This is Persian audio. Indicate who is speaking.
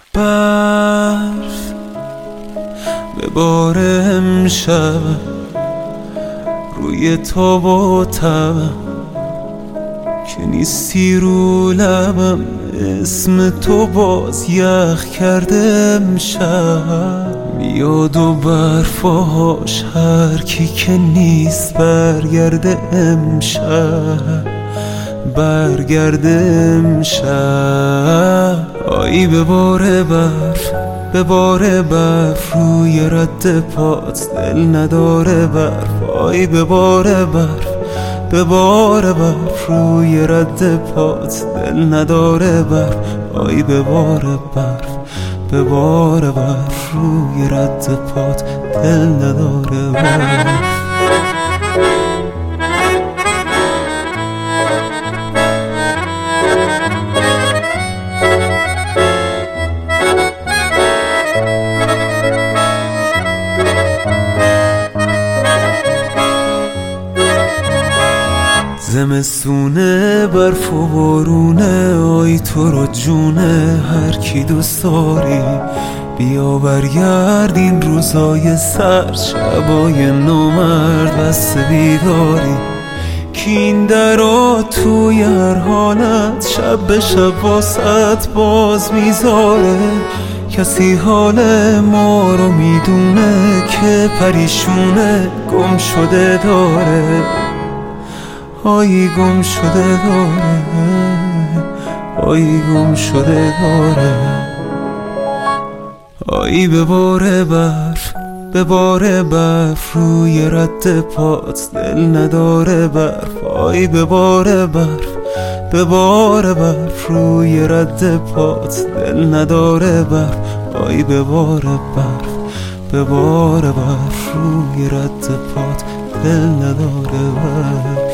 Speaker 1: برف بباره امشب روی تاب و تبم که نیستی رو لبم، اسم تو باز یخ کرده امشب. میاد و برفاش هر کی که نیست برگرده امشب، برگرده امشب. آیی بباره برف، بباره برف روی رد پات، دل نداره برف. آیی بباره برف، بباره برف روی رد پات، دل نداره برف. آیی بباره برف، بباره برف روی رد پات، دل نداره برف. زمستونه برف و بارونه، آی تو رو جونه هر کی دوست داری. بیا برگرد این روزای سر، شبای نومرد بسته بیداری. کی این درا توی هر حالت شب به شب واسط باز میذاره. کسی حال ما رو میدونه که پریشونه گم شده داره. آیی گم شده داره، آیی گم شده داره. آیی بباره برف، بباره برف روی رد پات، دل نداره برف. آیی بباره برف، بباره برف روی رد پات، دل نداره برف. آیی بباره برف، بباره برف روی رد پات، دل نداره برف.